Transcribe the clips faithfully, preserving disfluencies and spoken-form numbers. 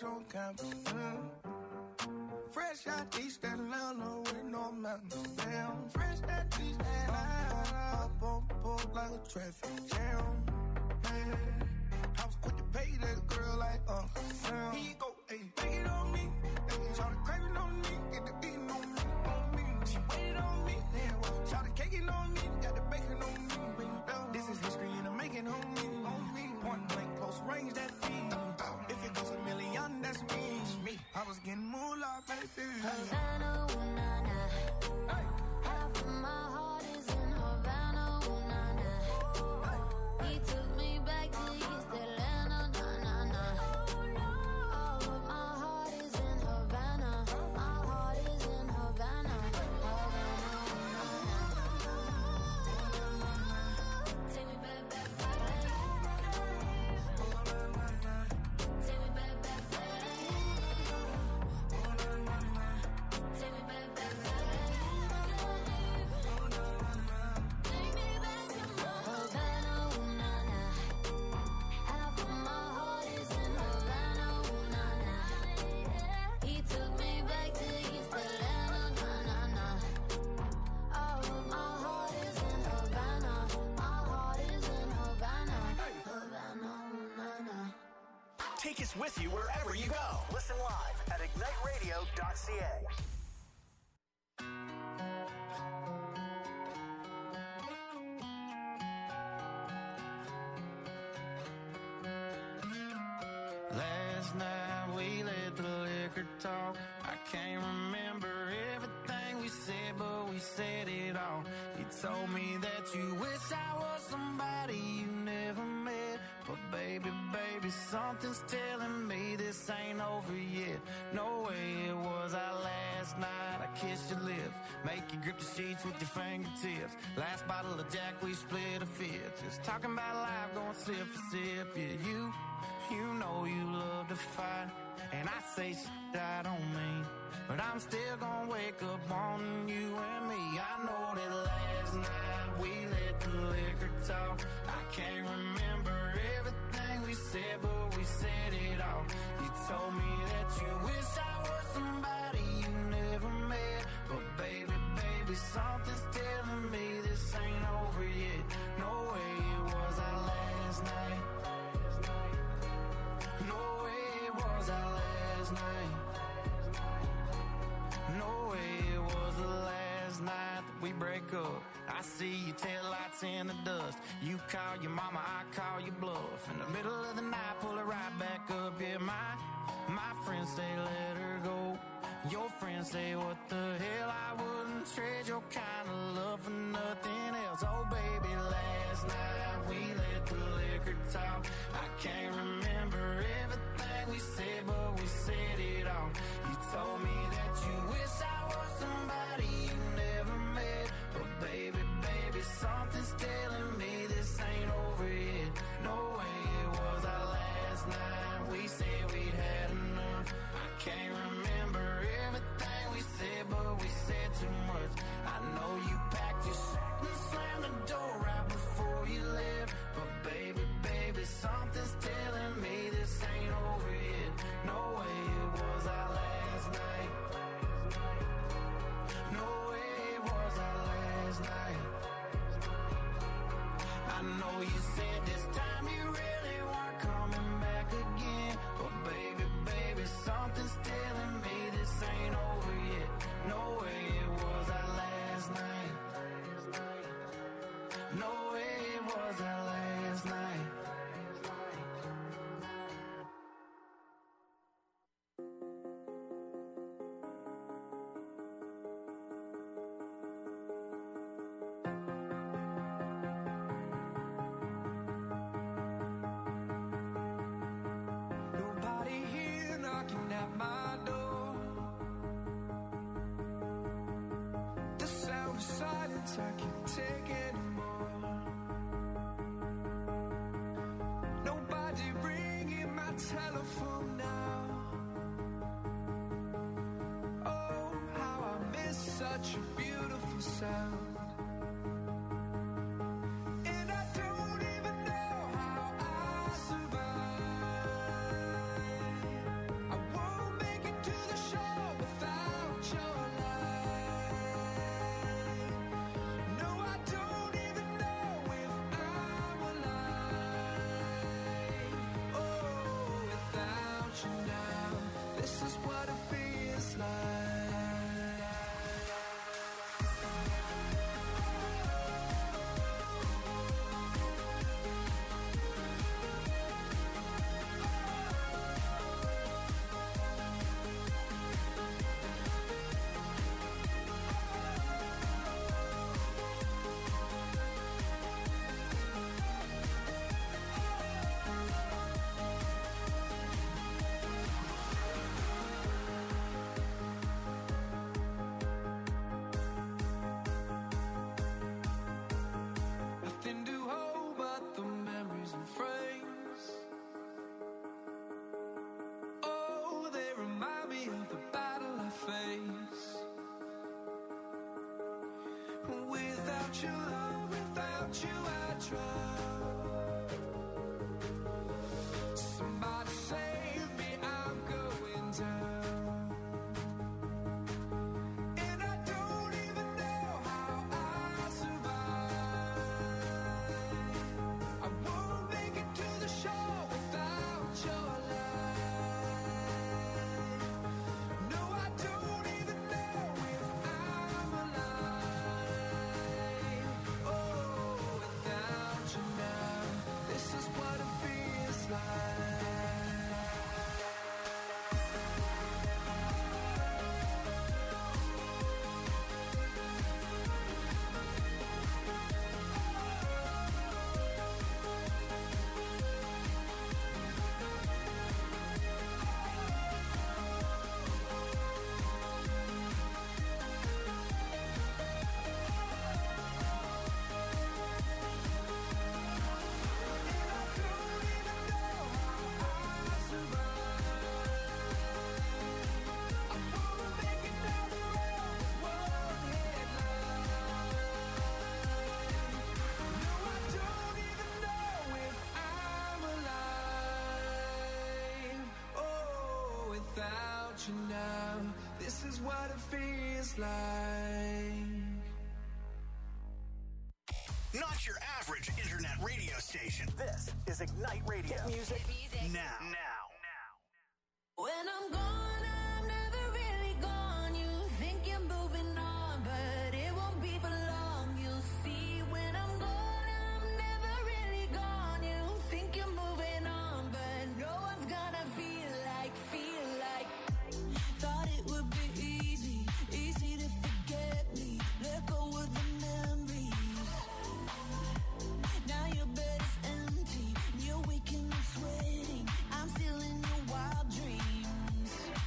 retro kind of mm. Fresh out East Atlanta with no mountains. Damn, fresh out East Atlanta. Up on board like a traffic jam. Man, I was quick to pay that girl like Uncle Sam. He go, hey, take it on me. Hey, try to crave it on me. Get the beating on me, on me. She waited on me. Damn, well, try to cake it on me. Got the bacon on me. This is history and I'm making on me, on me. Point blank, close range, that feed. If it goes a million, that's me. me. I was getting moolah, baby. Havana, ooh, nah, nah. Hey. Half of my heart is in Havana, ooh, nah, nah. Hey. He took me back to East Atlanta, nah, nah, nah. All of my heart is in Havana. My heart is in Havana. Havana, ooh, nah, nah. Take me back, back, back. Take me back, back, back. Take me back, back, back. Take me back to Havana, ooh, nah, nah. Half of my heart is in Havana, ooh, nah, nah. He took me back to East Atlanta, nah, nah, nah. All of my heart is in Havana. My heart is in Havana. Havana, ooh, nah, nah. Take us with you wherever you go. Listen live at ignite radio dot c a. Last night we let the liquor talk. I can't remember everything we said, but we said it all. You told me that you wish I was somebody you never met. But baby, baby, something's telling me this ain't over yet. No way it was our last night. I kissed your lips, make you grip the sheets with your fingertips. Last bottle of Jack, we split a fifth. Just talking about life, going sip for sip. Yeah, you, you know you love to fight, and I say shit I don't mean, but I'm still gonna wake up wanting you and me. I know that last night we let the liquor talk. I can't remember everything we said, but we said it all. You told me that you wish I was somebody you never met. But baby, baby, something's telling me this ain't over yet. No way it was our last night. No way it was our last night. No way it was the last night that we break up. I see your taillights in the dust. You call your mama, I call your bluff. In the middle of the night, pull her right back up. Yeah, my, my friends say let her go. Your friends say what the hell, I wouldn't trade your kind of love for nothing else. Oh baby, last night we let the liquor talk. I can't remember everything we said, but we said it all. You told me that you wish I was somebody you never met. But baby, baby, something's telling me this ain't over yet. No way it was our last night. We said we'd had enough. I can't remember everything we said, but we said too much. I know you packed your shit and slammed the door right before you left. But baby, baby, something's telling me this ain't over yet. No way it was our last night. No way it was our last night. I know you said this time you really weren't coming back again. But baby, baby, something's telling me this ain't over yet. No way it was our last night. No way it was our last night. Nobody here knocking at my door. The sound of silence, I can't take anymore. Nobody ringing my telephone now. Oh, how I miss such a beautiful sound. And I don't even know how I survive. I This is what it feels like. Nothing to hold but the memories and frames. Oh, they remind me of the battle I face. Without your love, without you I drown. Somebody save me, I'm going down. And I don't even know how I survive. I won't make it to the shore without your light. No, I don't even know if I'm alive. Oh, without you now, this is what it feels like. Without you now, this is what it feels like. Not your average internet radio station. This is Ignite Radio. Hit music, now. Now. When I'm gone, I'm never really gone. You think you're moving on, but it won't be for long. You'll see when I'm gone, I'm never really gone. You think you're moving on, but no one's gonna feel like, feel like. Thought it would be easy, easy to forget me. Let go of the memories. Now your bed is empty, you're waking up sweating. I'm still in your wild dreams.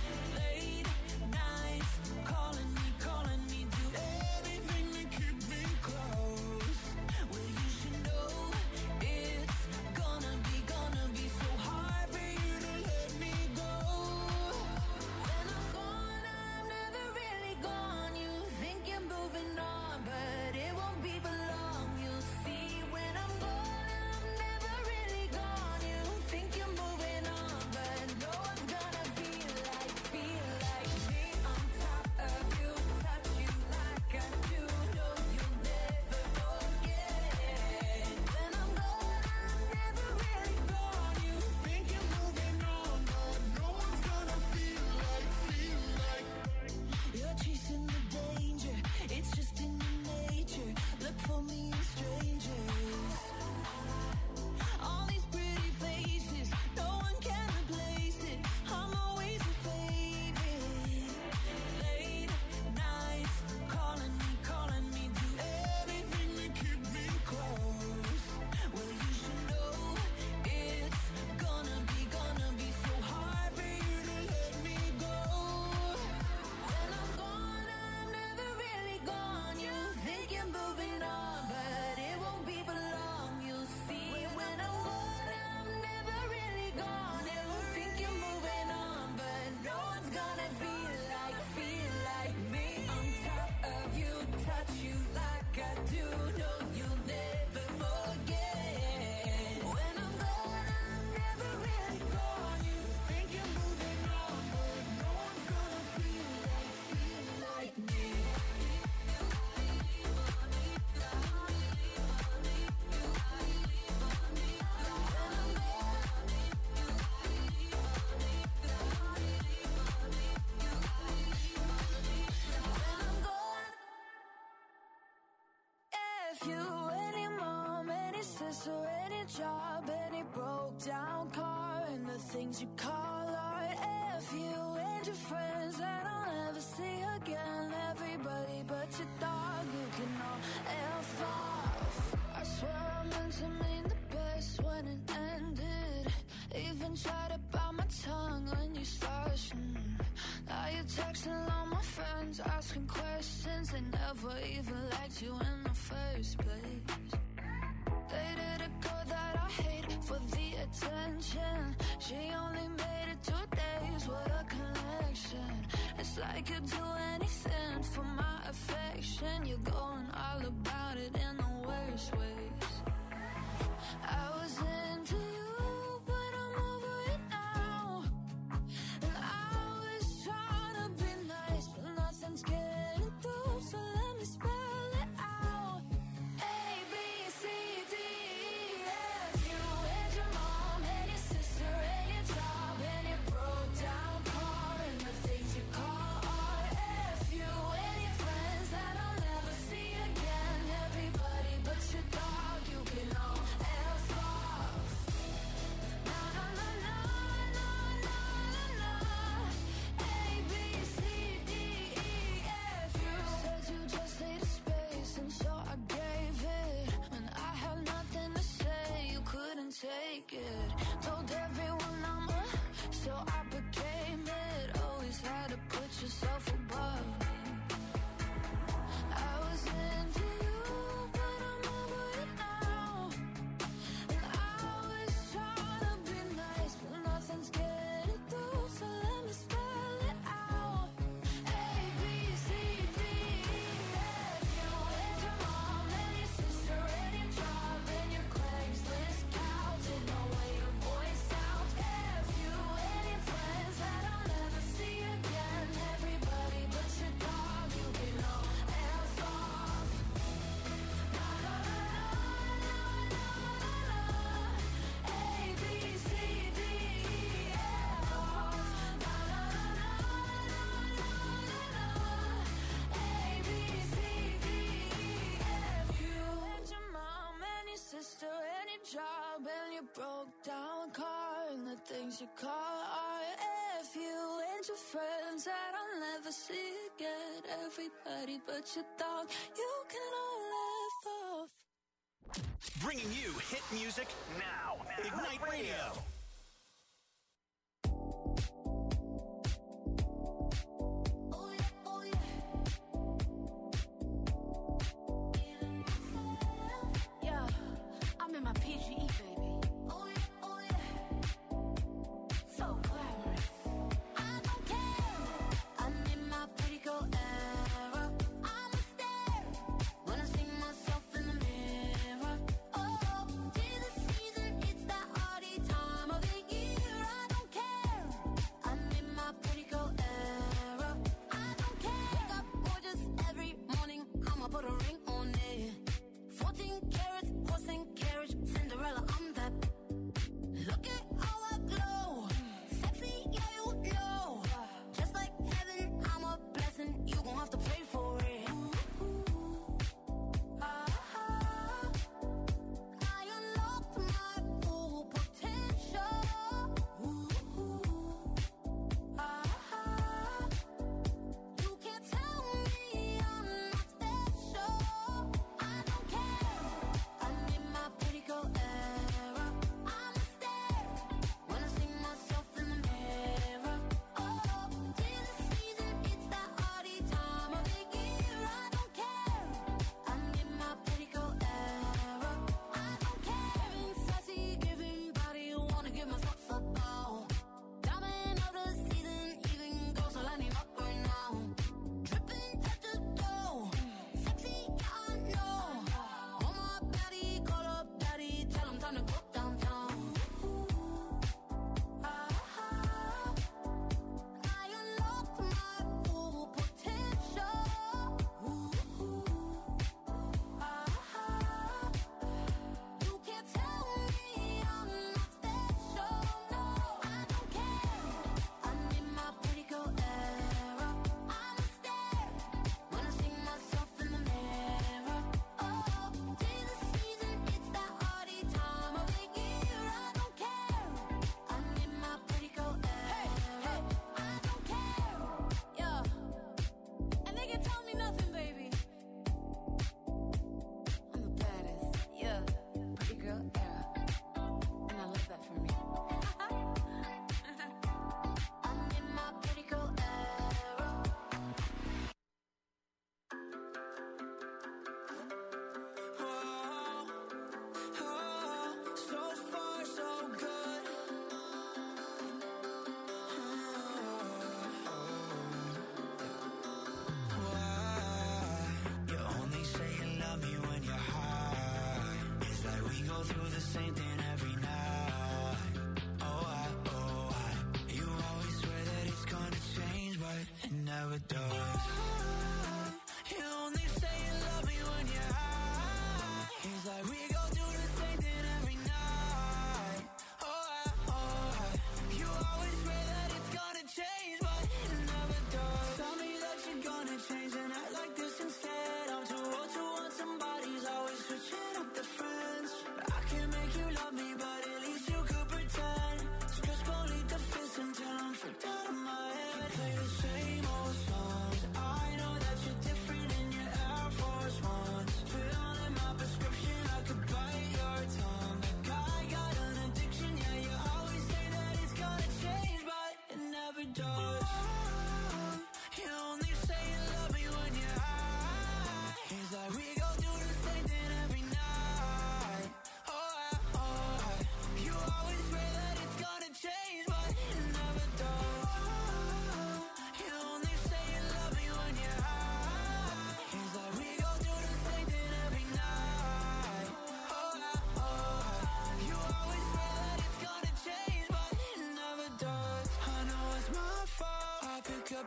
job and a broke down car, and the things you call art. If you and your friends that I'll never see again, everybody but your dog, you can all F off. I swear I meant to mean the best when it ended. Even tried to bite my tongue when you started. Mm. Now you're texting all my friends, asking questions. They never even liked you in the first place. Dated a girl that I hate for the attention. She only made it two days, what a connection. It's like you'd do anything for my affection. You're going all about it in the worst ways. I was into you, but I'm over it now. And I was trying to be nice, but nothing's getting through, so let me spell it out. A, B, C, D, E, F. You and your mom and your sister and your job and your broke down car and the things you call art. F. You and your friends that I'll never see again. Everybody but your dog, you can all F off. Na na na na na na na na. A, B, C, D, E, F. You said you just needed space, and so I gave it. When I had nothing to say, you couldn't take it. Told everyone I'm a, so I became it. Always had to put yourself above me. I was into you, but I'm over it now. And I was trying to be nice, but nothing's getting through, so let me spell it out. A, B, C, D, E, F. You and your mom and your sister and your job and your Craigslist couch and the way your voice sounds. F. You and your friends that I'll never see again. Everybody but your dog, you can all F off. Na na na na na na na. A, B, C, D, E, F off. Na na na na na na na. A, B, C, D, E, F. You and your mom and your sister and your job and your broke down car and the things you call art. F. You and your friends that I'll never see again. Everybody but your dog, you can all F off. Bringing you hit music now. Ignite Radio. Oh yeah, oh yeah. Yeah, I'm in my P G E, baby. Oh yeah, oh yeah. So glamorous. I don't care. I'm in my pretty girl era. I'm a stare when I see myself in the mirror. Oh, tis the season, it's that hardy time of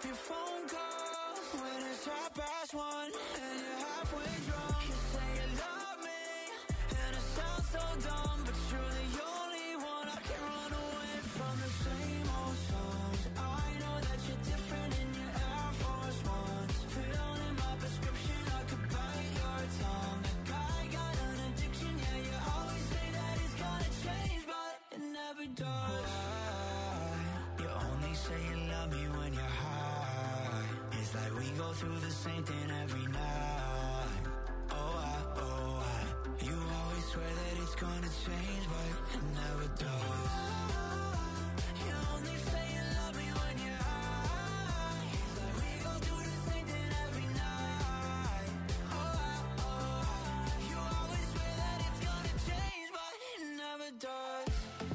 up your phone calls when it's half past one and you're halfway drunk. You say you love me and it sounds so dumb, but you're the only one I can run away from. The same old songs. I know that you're different in your Air Force Ones. Filled in my prescription, I could bite your tongue. That guy got an addiction, yeah, you always say that it's gonna change, but it never does. You only say you love me when you're high. It's like we go through the same thing every night. Oh, I, oh, I. You always swear that it's gonna change, but it never does. You only say you love me when you're high. It's like we go through the same thing every night. Oh, I, oh, I. You always swear that it's gonna change, but it never does.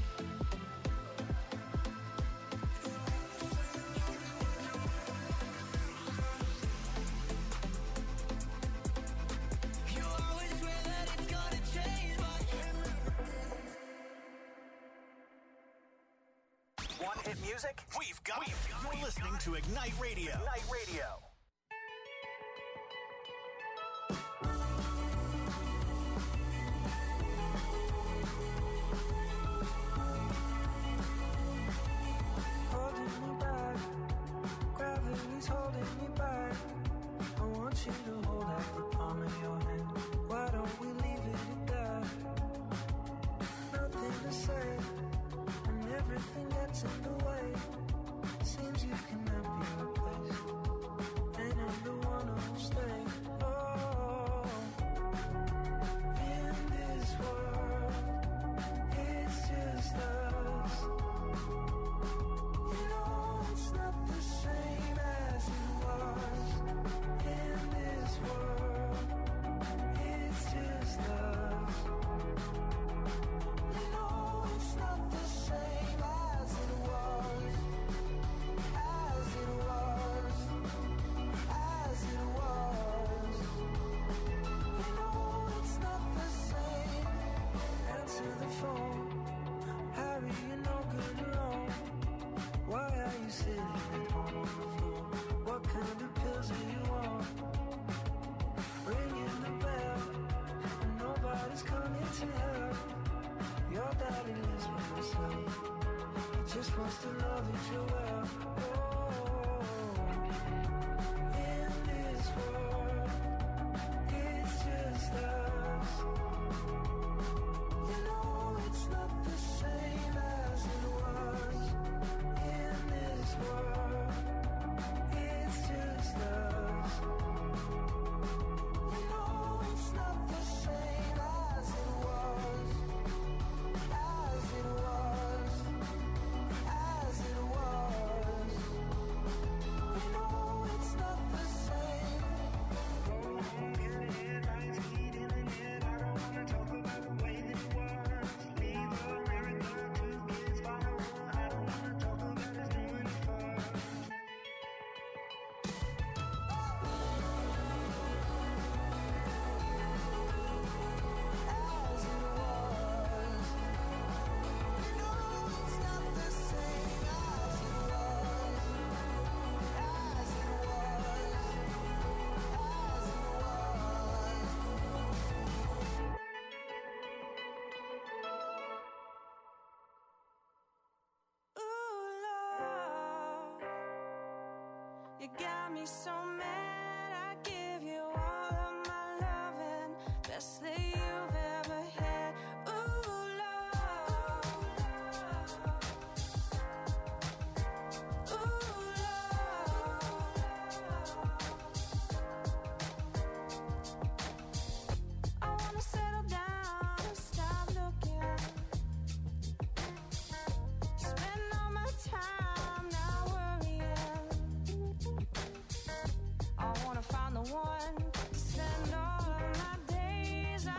You always swear that it's gonna change, but Want hit music? We've got it. You're listening to Ignite Radio. Ignite Radio. Holding me back, gravity's holding me back. I want you to hold out the palm of your hand. Why don't we leave it at that? Nothing to say, and everything gets in the way. Seems you cannot be replaced, and I'm the one who'll stay. Oh, in this world, it's just us. You know it's not the same as it was. In this world, it's just us. You know it's not the same as it was. As it was. As it was. You know it's not the same. Answer the phone. Harry, you're no good alone. Why are you sitting at home on the floor? What kind of pills are you on? Ringing the bell, and nobody's coming to help. Your daddy lives with himself. He just wants to know that you're well. Oh, in this world, it's just us. You know it's not the same as it was. In this world, it's just us. You know it's not the same as it was. As it was. As it was. You know it's not the same. In the headlines, heat in the net. I don't wanna talk about the way that it was. Leave America, two kids, father one. I don't wanna talk about us doing it first. As it was. You know it's not the same as it was. As it was. As it was. Ooh, love, you got me so mad. I give you all of my loving, best that you've ever had. Ooh, love, ooh, love. I wanna settle down and stop looking. Spend all my time not worrying. I wanna find the one to spend all of my days. I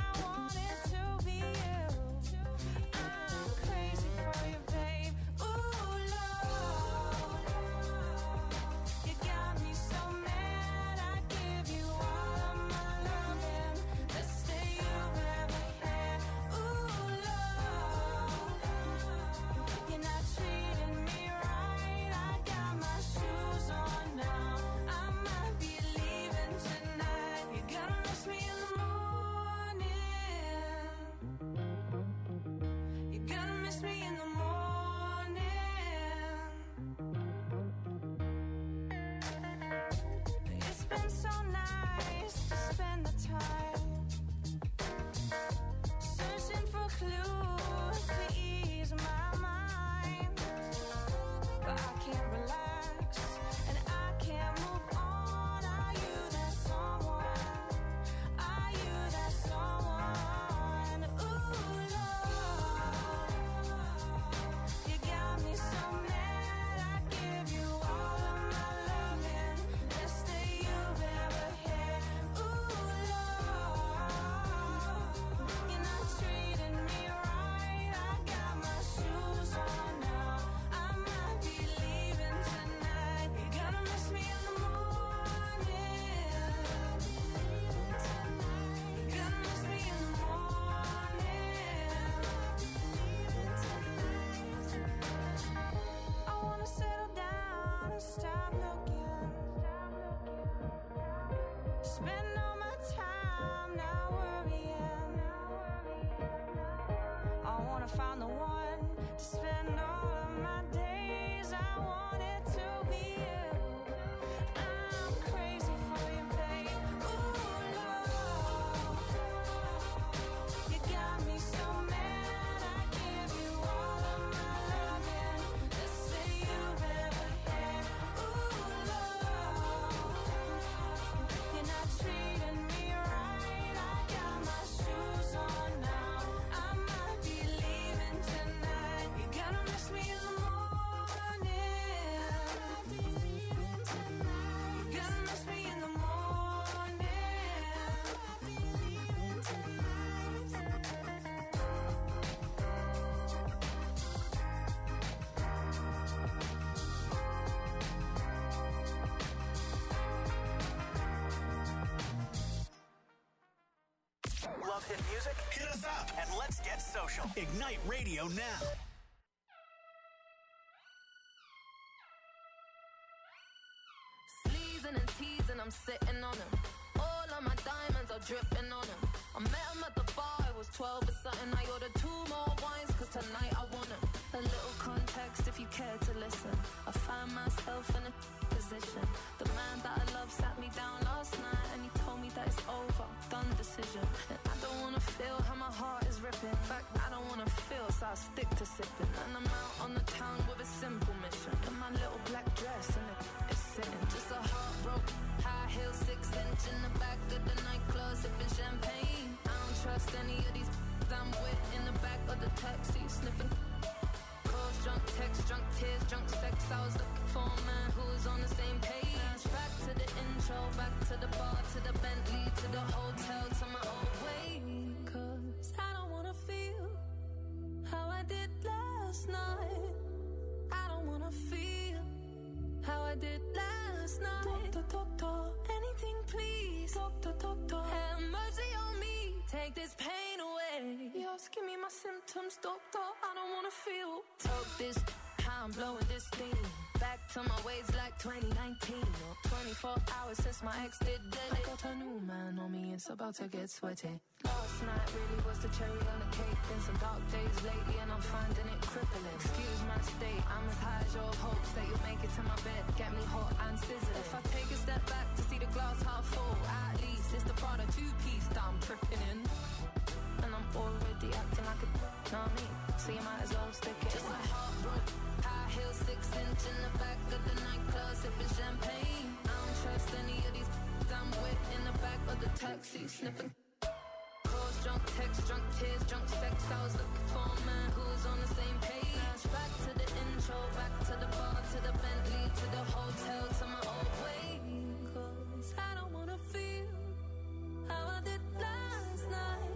hit music? Hit us up and let's get social. Ignite Radio now. Sleezing and teasing, I'm sitting on him. All of my diamonds are dripping on him. I met him at the bar, I was twelve or something. I ordered two more wines, cause tonight I want him. A little context if you care to listen. I find myself in a position. The man that I love sat me down last night and he told me that it's over, done decision. And I don't wanna feel how my heart is ripping. In fact, I don't wanna feel, so I stick to sipping. And I'm out on the town with a simple mission. In my little black dress and it, it's sitting. Just a heartbroken, high heel, six inch in the back of the nightclub, sipping champagne. I don't trust any of these I'm with in the back of the taxi, sniffing. Calls, drunk texts, drunk tears, drunk sex. I was looking for a man who was on the same page. Back to the intro, back to the bar, to the Bentley, to the hotel, to my old way. Cause I don't wanna feel how I did last night. I don't wanna feel how I did last night. Doctor, doctor, anything please. Doctor, doctor, have mercy on me. Take this pain away. You're asking me my symptoms, doctor. I don't wanna feel. Talk this, how I'm blowing this steam. Back to my ways like twenty nineteen. Or twenty-four hours since my ex did dead. I got a new man on me, it's about to get sweaty. Last night really was the cherry on the cake. Been some dark days lately and I'm finding it crippling. Excuse my state, I'm as high as your hopes that you'll make it to my bed. Get me hot and sizzling. If I take a step back to see the glass half full, at least it's the Prada two-piece that I'm tripping in. And I'm already acting like a know what I mean? So you might as well stick it. Just a heartbroken, high heel, six inch in the back of the nightclub, sipping champagne. I don't trust any of these I'm with in the back of the taxi, sniffing. Calls, drunk texts, drunk tears, drunk sex. I was looking for a man who was on the same page. Back to the intro, back to the bar, to the Bentley, to the hotel, to my old way. Cause I don't wanna feel how I did last night.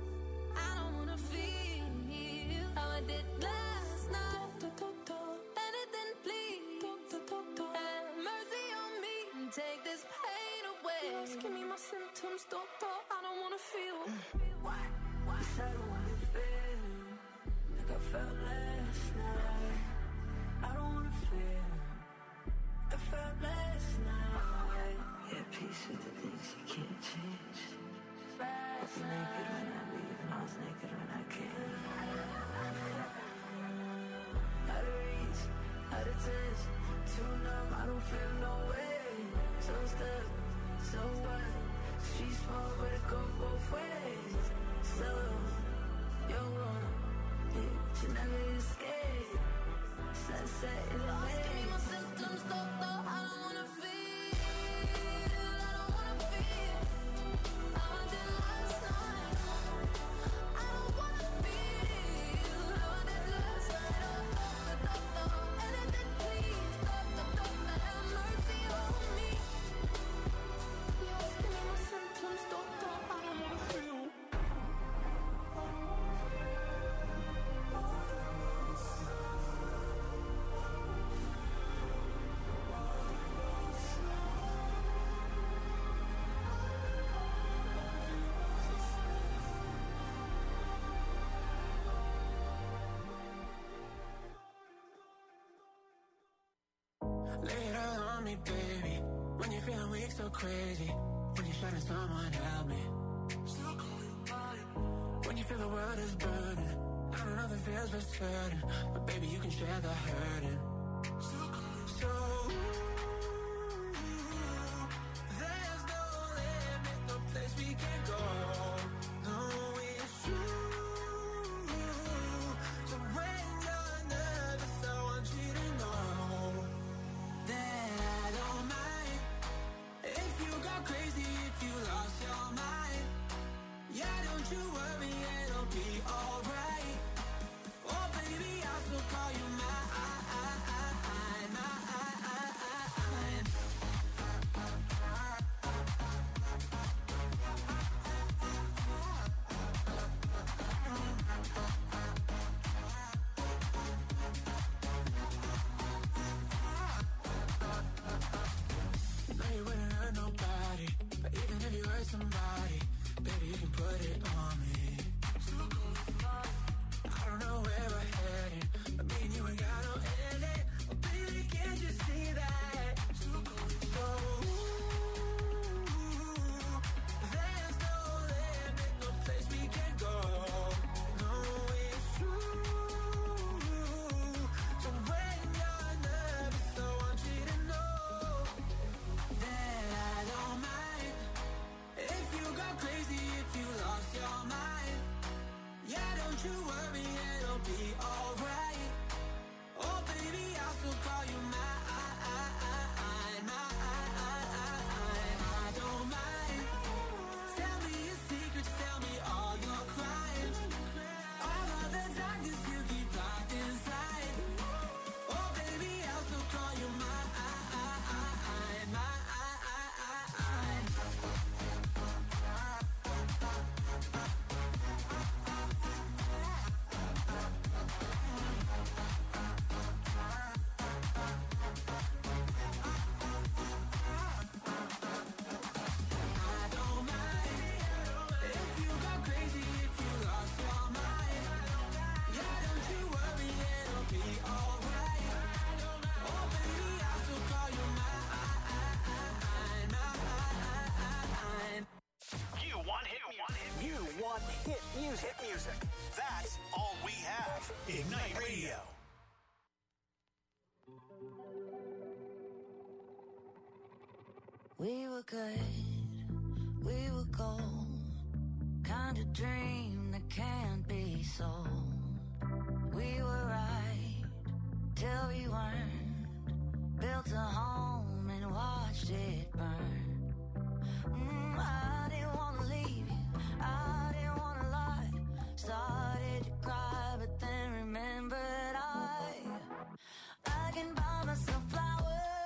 I don't wanna feel how I did last night. Doctor, doctor, anything please. Doctor, doctor, have mercy on me and take this pain away. You're asking me my symptoms, doctor. I don't wanna feel. What? What? I don't wanna feel like I felt last night. I don't wanna feel like I felt last night. Yeah, peace with the things you can't change. I was naked when I leave and I was naked when I came. Out of reach, out of touch, too numb, I don't feel no way. So stuck, so what? Street small, but it go both ways. So, you're wrong, yeah, but you never escape. Sunset in the way. Give me my symptoms, doctor. I don't wanna feel. I don't wanna feel how I did last night. I don't wanna feel how I did last night. Oh, doctor, doctor, anything please. Doctor, doctor, have mercy on me. You're asking me my symptoms, doctor. I don't wanna feel. Lay it all on me, baby. When you're feeling weak, so crazy. When you're shutting someone, help me. When you feel the world is burning, I don't know the feels for certain, but baby, you can share the hurting. So, there's no limit, no place we can go. No, it's true. So when you're nervous, I want you to know that I don't mind if you go crazy, if you lost your mind. Yeah, don't you worry, it'll be alright. Oh baby, I'll still call you mine. Radio. We were good, we were gold, kind of dream that can't be sold. We were right till we weren't, built a home and watched it burn. Mm, I didn't want to leave you, I didn't want to lie. Started to cry, but then remembered I, I can buy myself flowers.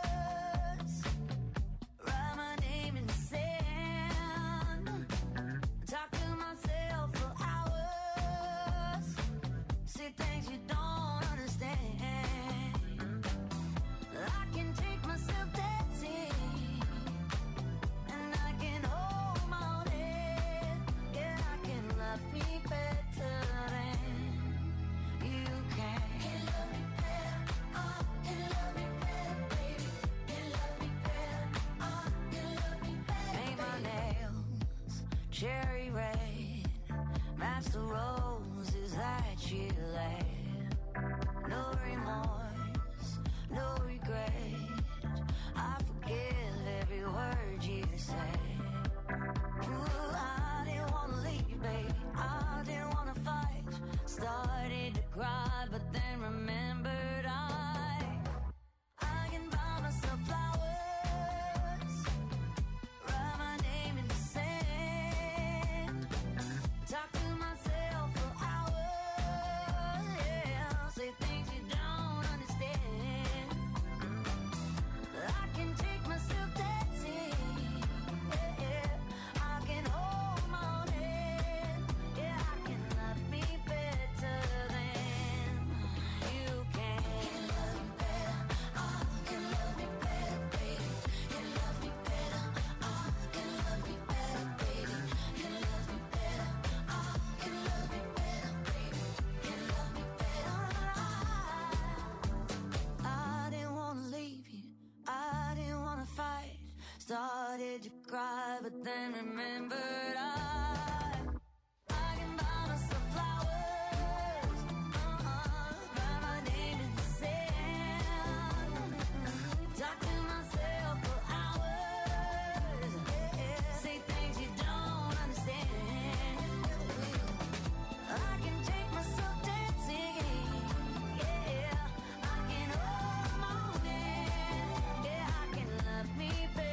Cherry red, match the roses that you laid. No remorse, no regret. I forgive every word you say. Ooh, I didn't want to leave, babe. I didn't want to fight. Started to cry, but then remembered I, I can buy myself flowers. Started to cry, but then remembered I, I can buy myself flowers. Uh-uh, write my name in the sand. Talk to myself for hours. Yeah, say things you don't understand. I can take myself dancing. Yeah, I can hold my own hand. Yeah, I can love me better.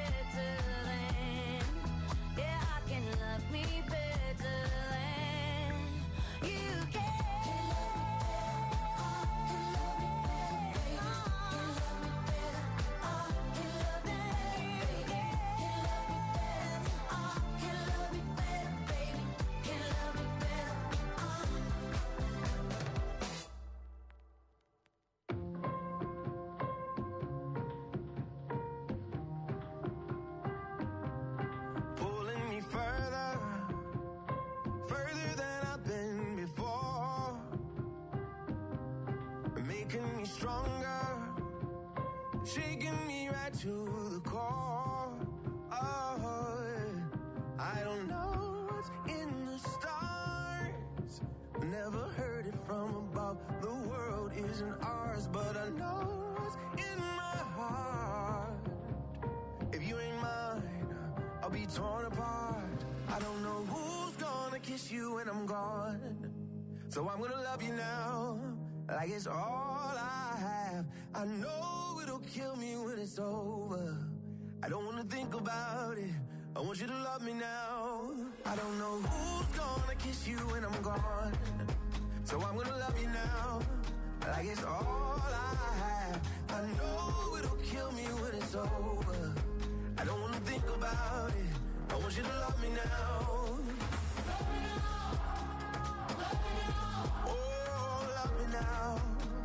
To the core, oh, I don't know what's in the stars. Never heard it from above. The world isn't ours, but I know what's in my heart. If you ain't mine, I'll be torn apart. I don't know who's gonna kiss you when I'm gone, so I'm gonna love you now, like it's all I have. I know it'll kill me when it's over. I don't wanna think about it. I want you to love me now. I don't know who's gonna kiss you when I'm gone, so I'm gonna love you now, like it's all I have. I know it'll kill me when it's over. I don't wanna think about it. I want you to love me now. Love me now. Love me now. Oh, love me now.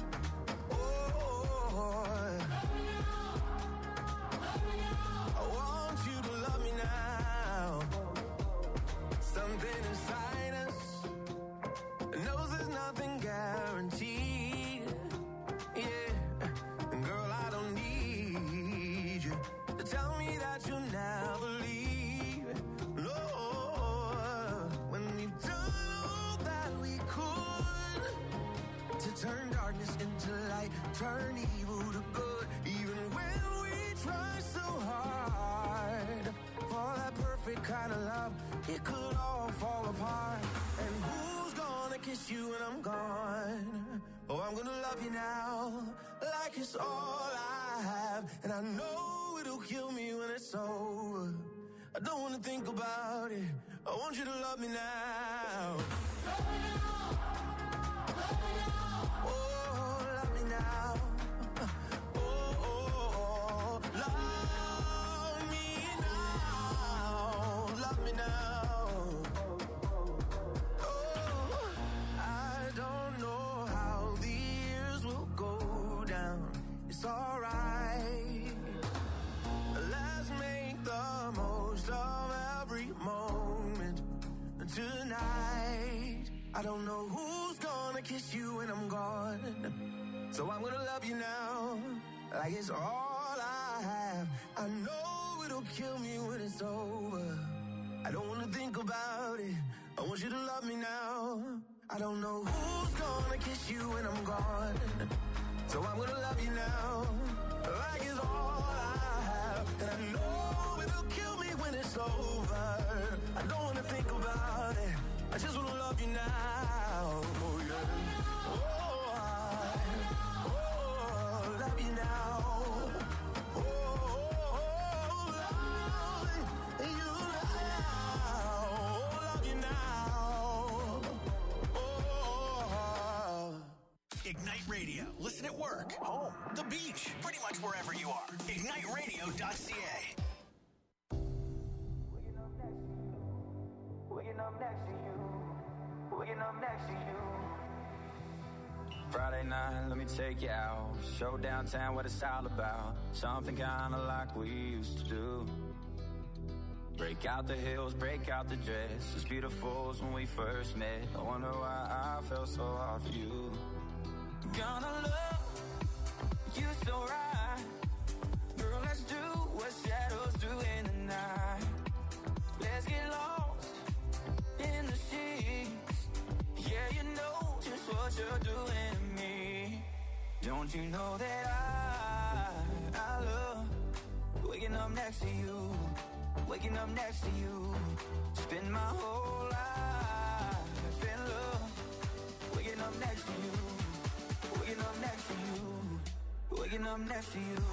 Something inside us knows there's nothing guaranteed. Yeah, girl, I don't need you to tell me that you'll never leave. No, turn evil to good, even when we try so hard. For that perfect kind of love, it could all fall apart. And who's gonna kiss you when I'm gone? Oh, I'm gonna love you now, like it's all I have. And I know it'll kill me when it's over. I don't wanna think about it, I want you to love me now. Love me now, love me now. Oh, love me now. Oh, oh, oh, love me now, love me now. Oh, I don't know how the years will go down. It's alright. Let's make the most of every moment tonight. I don't know who's gonna kiss you when I'm gone, so I'm gonna love you now, like it's all I have. I know it'll kill me when it's over. I don't wanna think about it, I want you to love me now. I don't know who's gonna kiss you when I'm gone, so I'm gonna love you now, like it's all I have. And I know it'll kill me when it's over. I don't wanna think about it, I just wanna love you now. Oh yeah. Oh, I, oh, love you now. Oh, oh, oh, love you now. Love you now. Oh. Ignite Radio. Listen at work, home, the beach, pretty much wherever you are. ignite radio dot c a. Waking up next to you. Waking up next to you. Friday night, let me take you out. Show downtown what it's all about. Something kinda like we used to do. Break out the heels, break out the dress. As beautiful as when we first met. I wonder why I felt so hard for you. Gonna love you so right. Girl, let's do what shadows do in the night. Let's get lost in the sheets. Yeah, you know just what you're doing to me. Don't you know that I, I love waking up next to you, waking up next to you. Spend my whole life in love, waking up next to you, waking up next to you, waking up next to you.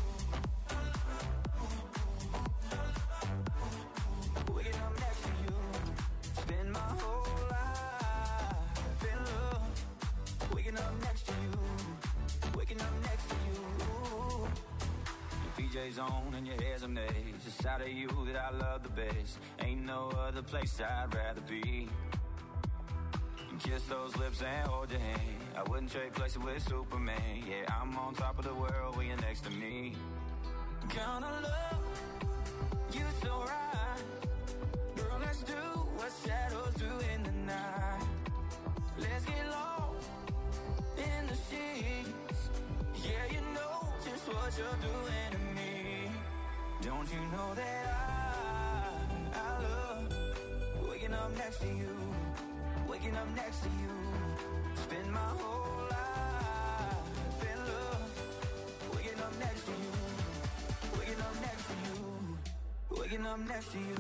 Waking up next to you, spend my whole life in love. Waking up next to you, waking up next to you. Your P J's on and your hair's a maze. The side of you that I love the best. Ain't no other place I'd rather be. And kiss those lips and hold your hand. I wouldn't trade places with Superman. Yeah, I'm on top of the world when you're next to me. Gonna love you so right. Girl, let's do what shadows do in the night. Let's get lost in the sheets. Yeah, you know just what you're doing to me. Don't you know that I, I love waking up next to you, waking up next to you. Spend my whole life in love, waking up next to you, waking up next to you, waking up next to you.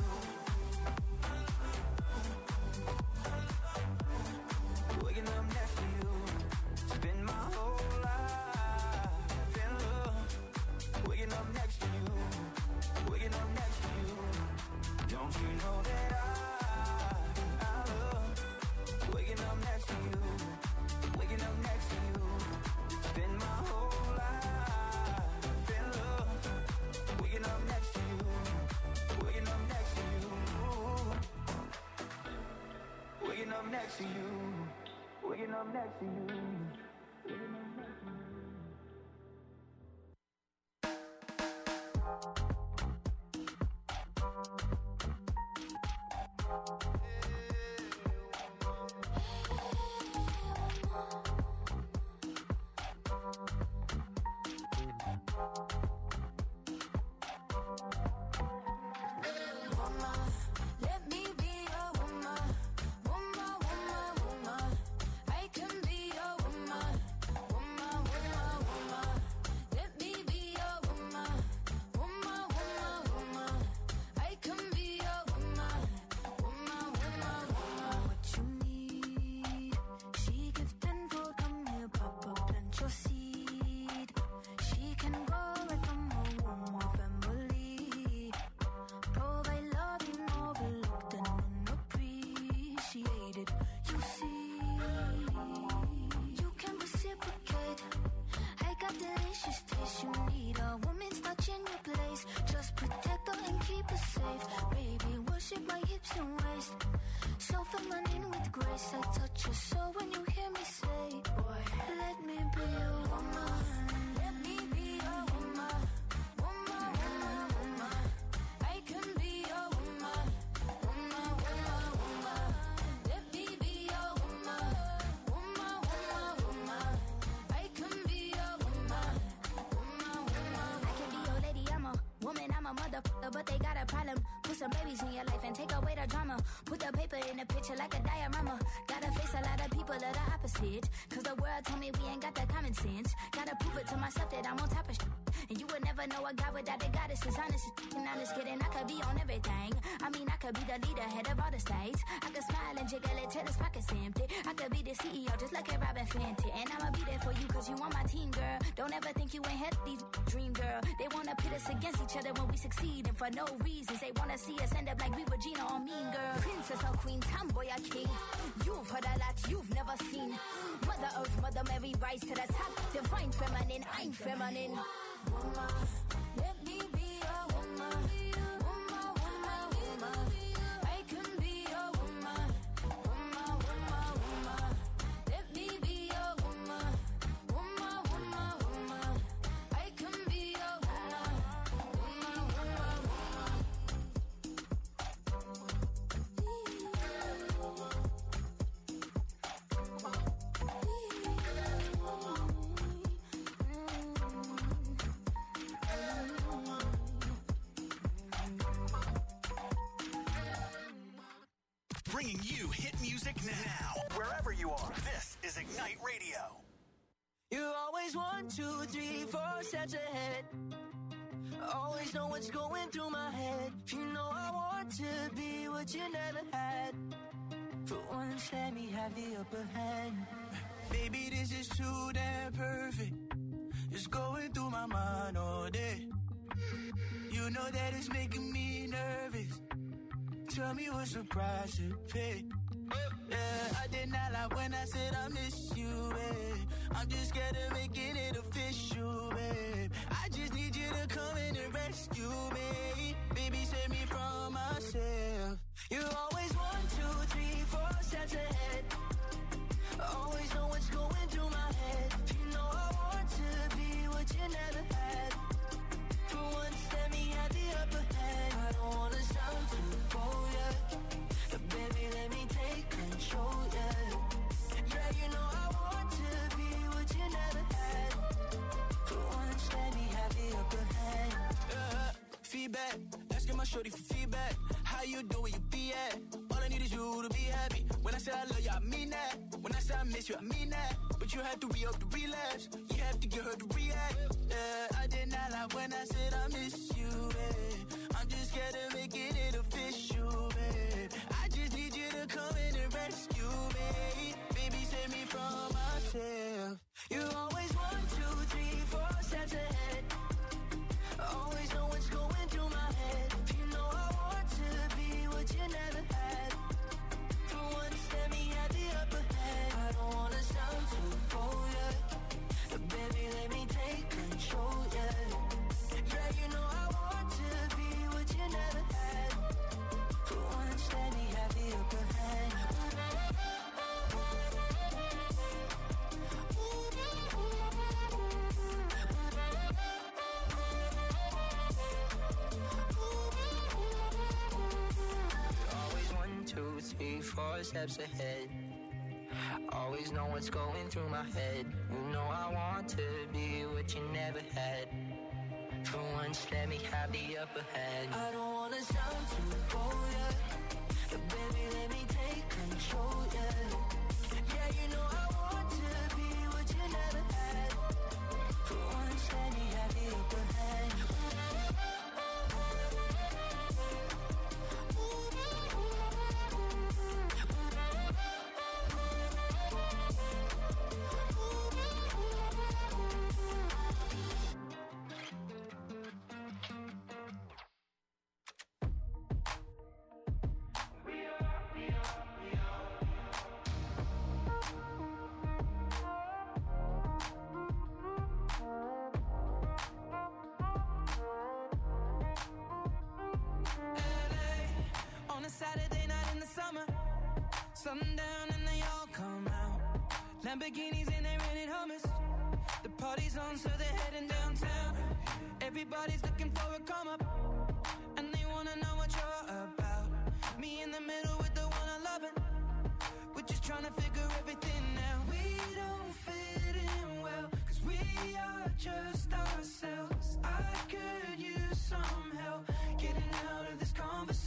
Waking up next to you, spend my whole life in love. Waking up next to you, waking up next to you. Don't you know that I, I love waking up next to you, waking up next to you. Spend my whole life in love. Waking up next to you, waking up next to you. Waking up next to you. Waking up next to you. Waking up next to you. Let me be your woman, woman, woman, woman. I can be your woman, woman, woman. nigga, but they got a problem. Put some babies in your life and take away the drama. Put the paper in the picture like a diorama. Gotta face a lot of people that are opposite. Cause the world told me we ain't got that common sense. Gotta prove it to myself that I'm on top of shit. And you would never know a guy without the goddess is honest. And I'm just kidding, I could be on everything. I mean, I could be the leader, head of all the states. I could smile and jiggle it till his pockets empty. I could be the C E O, just like a Robin Fenty. And I'ma be there for you cause you on my team, girl. Don't ever think you ain't had these dream, girl. They wanna pit us against each other when we succeed. And for no reasons, they wanna see us end up like we Regina or Mean Girl. Princess or queen, tomboy or king. You've heard a lot you've never seen. Mother Earth, Mother Mary, rise to the top. Divine feminine, I'm feminine. Woman, let me be a woman. Woman, woman, woman. I can be a woman. Woman, woman, woman. Let me be a woman. Woman, woman, woman. I can be a woman. Woman, woman, woman. Bringing you hit music now, wherever you are. This is Ignite Radio. You always one, two, three, four steps ahead. Always know what's going through my head. You know I want to be what you never had. For once, let me have the upper hand. Baby, this is too damn perfect. It's going through my mind all day. You know that it's making me nervous. Tell me what's the price to pay. Yeah, I did not lie when I said I miss you, babe. I'm just scared of making it official, babe. I just need you to come in and rescue me. Baby, save me from myself. You always one, two, three, four steps ahead. Always know what's going through my head. You know I want to be what you never had. For once, let me have the upper hand. I don't wanna sound too bold, yeah. But baby, let me take control, yeah. Yeah, you know I want to be what you never had. For once, let me have the upper hand. Uh, feedback, asking my shorty for feedback. How you doing, where you be at? All I need is you to be happy. When I say I love you, I mean that. When I say I miss you, I mean that. But you have to re-up the relapse. You have to get her to react. Yeah, I did not lie when I said I miss you, babe. I'm just scared of making it official, babe. I just need you to come in and rescue me. Baby, save me from myself. You always one, two, three, four steps ahead. Always know what's going through my head. You know I want to be what you never had. For once, let me have the upper hand. I don't wanna sound too bold, yeah. But baby, let me take control, yeah. Yeah, you know I want to be what you never had. For once, let me have the upper hand. Always one, two, three, four steps ahead. Always know what's going through my head. You know I want to be what you never had. For once, let me have the upper hand. I don't wanna sound too bold, yeah. But baby, let me take control, yeah. Yeah, you know I want to be what you never had. For once, let me have the upper hand. On a Saturday night in the summer, sundown and they all come out. Lamborghinis and they rented hummus. The party's on, so they're heading downtown. Everybody's looking for a come up, and they wanna know what you're about. Me in the middle with the one I love it. We're just trying to figure everything out. We don't fit in well, cause we are just ourselves. I could use some help getting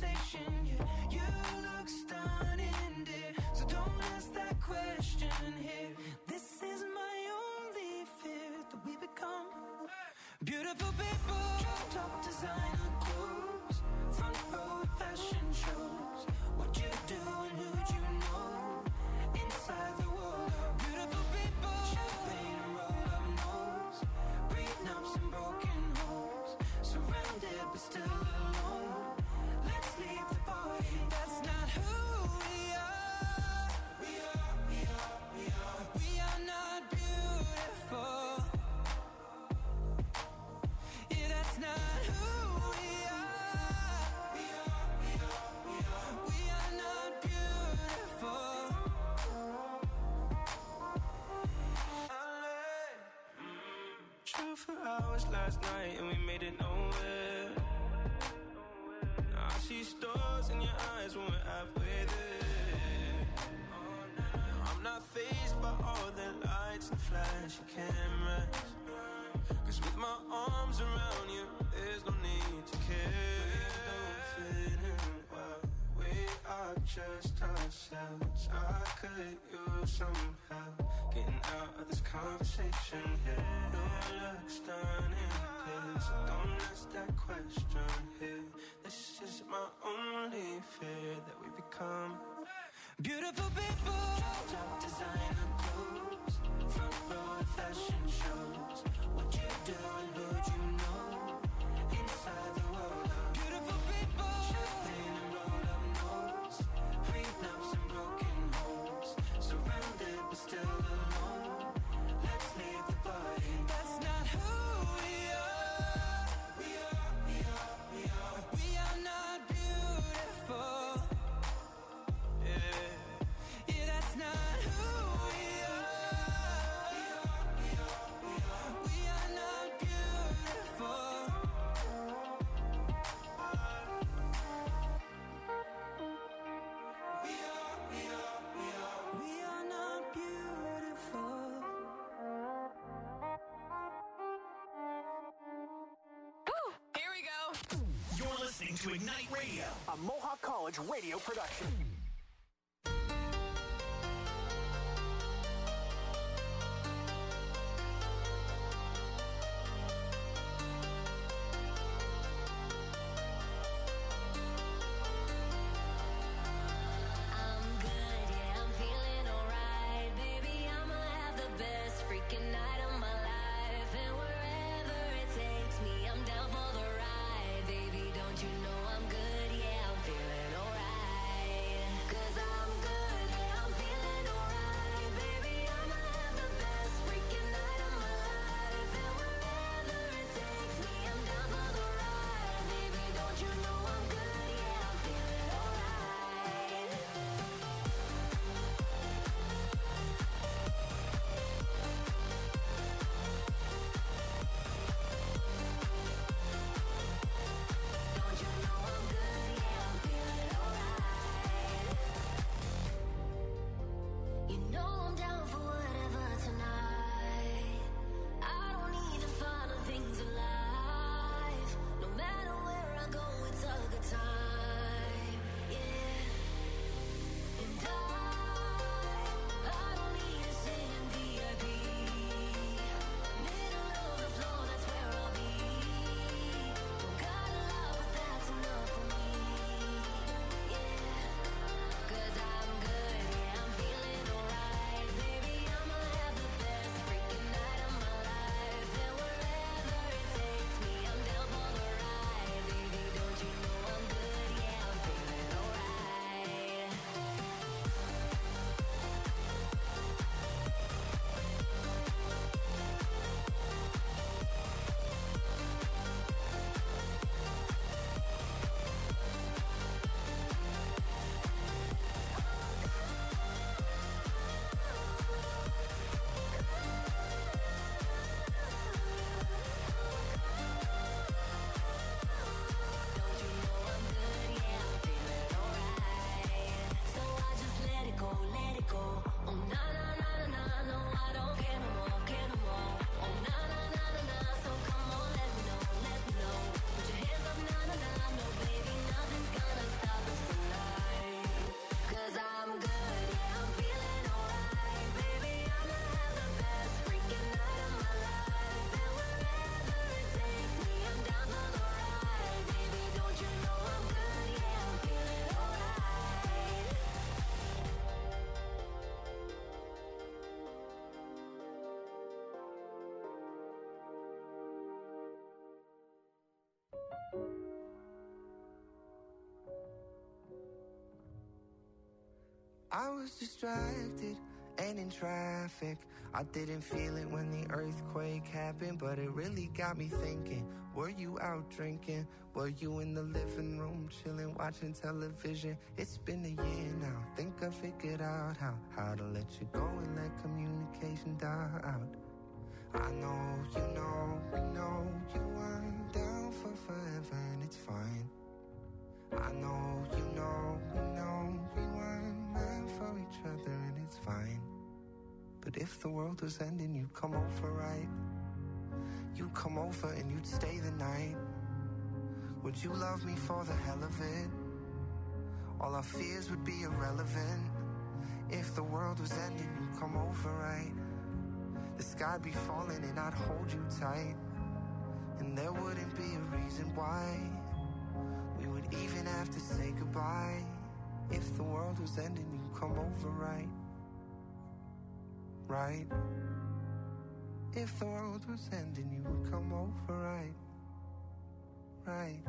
conversation. Yeah, you look stunning, dear, so don't ask that question here. This is my only fear, that we become beautiful people. Top designer clothes, front row fashion shows. What you do and who'd you know? Inside the world of beautiful people. Champagne and roll up nose, prenups and broken homes. Surrounded but still alone. Let's leave the party. That's not who we are. We are, we are, we are. We are not beautiful. Yeah, that's not who we are. We are, we are, we are. We are not beautiful. Drove for hours last night and we made it nowhere. Now I see stars in your eyes when we're halfway there. I'm not fazed by all the lights and flashy cameras, 'cause with my arms around you, there's no need to care. We don't fit in well, we are just ourselves. I could use some help getting out of this conversation here. You look stunning, please, so don't ask that question here. This is my only fear, that we become beautiful people. Top designer clothes, front row fashion shows. What you do and who'd you know? Inside the world of beautiful people. Champagne and roll up nose, prenups and broken homes. Surrounded but still alone. Let's leave the party. That's not who we are. We are, we are, we are. We are not beautiful. Yeah, yeah, that's not who we are. We are, we are, we are. We are not beautiful. We are, we are, we are. We are not beautiful. Here we go. You're listening to Ignite Radio, a Mohawk College radio production. I'm good, yeah, I'm feeling alright. Baby, I'ma have the best freaking night of my life. And wherever it takes me, I'm down for the ride. Baby, don't you know I'm good, yeah, I'm feeling alright. I was distracted and in traffic. I didn't feel it when the earthquake happened, but it really got me thinking. Were you out drinking? Were you in the living room chilling, watching television? It's been a year now. Think I figured out how How to let you go and let communication die out. I know, you know, we know you weren't down for forever, and it's fine. I know, you know, we know we weren't meant for each other, and it's fine. But if the world was ending, you'd come over, right? You'd come over and you'd stay the night. Would you love me for the hell of it? All our fears would be irrelevant. If the world was ending, you'd come over, right? The sky'd be falling and I'd hold you tight. And there wouldn't be a reason why we would even have to say goodbye. If the world was ending, you'd come over, right? Right? If the world was ending, you would come over, right? Right?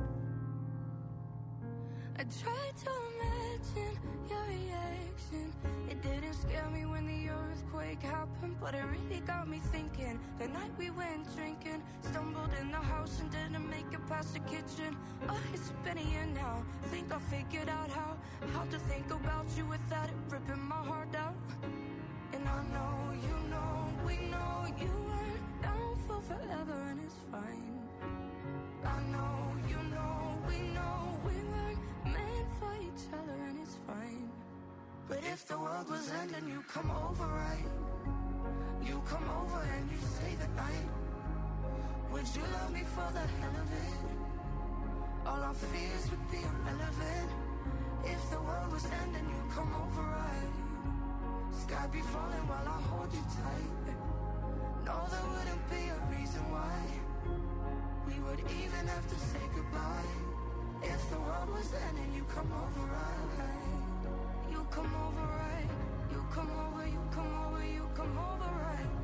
I tried to imagine your reaction. It didn't scare me when the earthquake happened, but it really got me thinking. The night we went drinking, stumbled in the house and didn't make it past the kitchen. Oh, it's been a year now. Think I figured out how How to think about you without it ripping my heart out. And I know, you know, we know you weren't down for forever, and it's fine. I know, you know, we know we weren't meant for each other, and it's fine. But if the world was ending, you come over, right? You come over and you stay the night. Would you love me for the hell of it? All our fears would be irrelevant. If the world was ending, you come over, right? Sky be falling while I hold you tight. No, there wouldn't be a reason why we would even have to say goodbye. If the world was ending, you come over, right? You come over, right? You come over, you come over, you come over, right?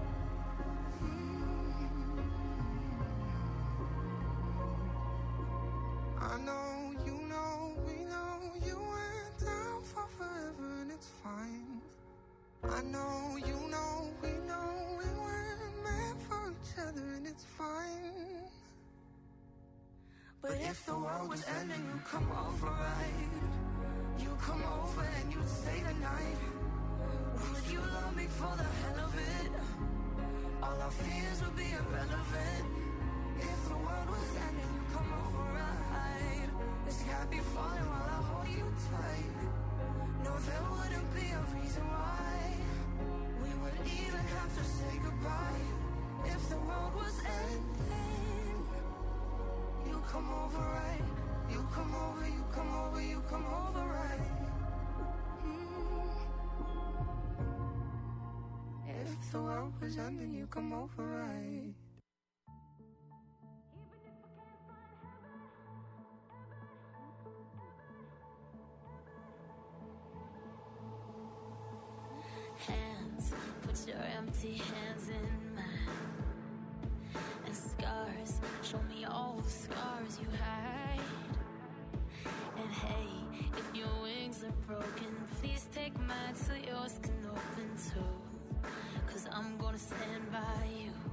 Mm. I know, you know, we know you went down for forever, and it's fine. I know, you know, we know we weren't meant for each other, and it's fine. But if the world was ending, you come over, right? You come over and you stay the night. Would you love me for the hell of it? All our fears would be irrelevant. If the world was ending, you come over, right? The sky be falling while I hold you tight. No, there wouldn't be a reason why we would even have to say goodbye. If the world was ending, you come over, right? You come over, you come over, you come over, right? Mm. If the world was ending, you come over, right? Hands, put your empty hands in mine. And scars, show me all the scars you hide. And hey, if your wings are broken, please take mine so yours can open too. Cause I'm gonna stand by you.